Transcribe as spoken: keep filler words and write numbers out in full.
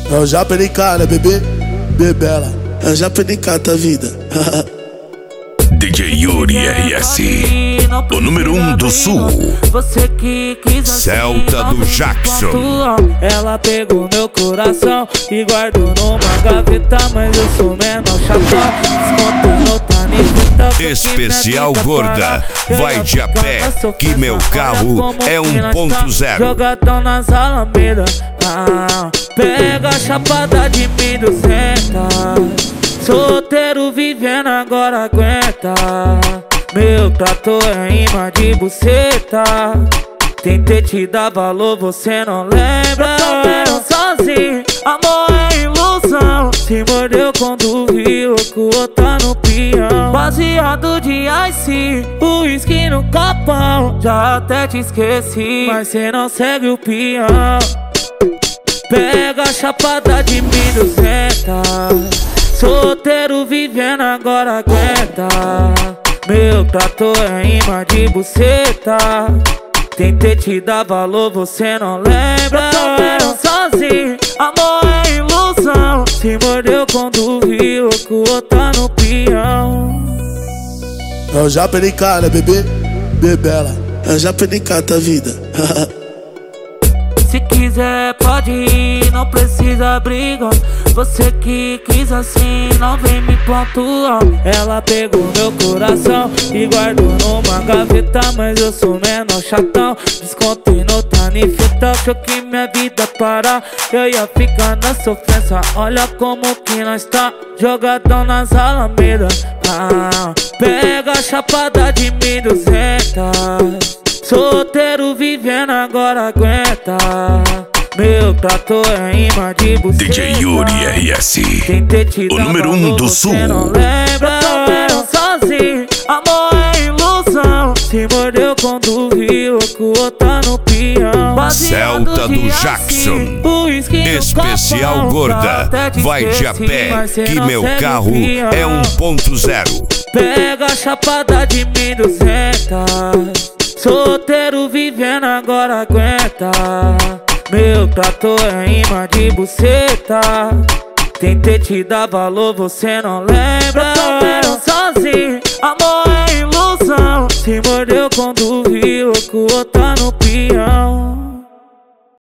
Eu já perdi cara, bebê, bebela. Eu já perdi cara da vida. D J Yuri R S, o número um do sul. Você que quis assim, Celta do Jackson. Ela pegou meu coração e guardou numa gaveta, mas eu sou menor chapéu. Desconto no tanifita. Especial gorda, vai de a pé, que meu carro é um ponto zero. Jogadão nas alamedas, ah, pega a chapada de mil e duzentos. Solteiro vivendo agora aguenta. Meu trator é imã de buceta. Tentei te dar valor, você não lembra. Eu tô vendo sozinho, amor é ilusão. Se mordeu quando viu que o outro tá no peão. Baseado de ice, uísque no copão. Já até te esqueci, mas cê não segue o peão. Pega a chapada de mil e duzentos. Solteiro vivendo agora aguenta. Meu trator é imã de buceta. Tentei te dar valor, você não lembra. Eu tô vendo sozinho, amor é ilusão. Se mordeu quando viu que o outro tá no peão. Eu já perdi cara, bebê, bebela. Eu já perdi cara da vida. Se quiser pode ir, não precisa brigar. Você que quis assim, não vem me pontuar. Ela pegou meu coração e guardou numa gaveta, mas eu sou menor chatão. Descontei no tanifita, achou que minha vida parar, eu ia ficar na sofrência. Olha como que nós tá, jogadão nas alamedas, ah, pega a chapada de mil e duzentos. Solteiro vivendo agora aguenta. Meu trator é imã de buceta. D J Yuri R S, o número um um do sul. Não lembra, eu tô vendo sozinho, amor é ilusão. Se mordeu quando viu que o outro tá no peão. Celta do Jackson, especial gorda, vai de a pé, que meu carro é um ponto zero. Pega a chapada de mil e duzentos. Solteiro vivendo agora aguenta. Meu trator é imã de buceta. Tentei te dar valor, você não lembra. Eu tô vendo sozinho, amor é ilusão. Se mordeu quando viu que o outro tá no peão.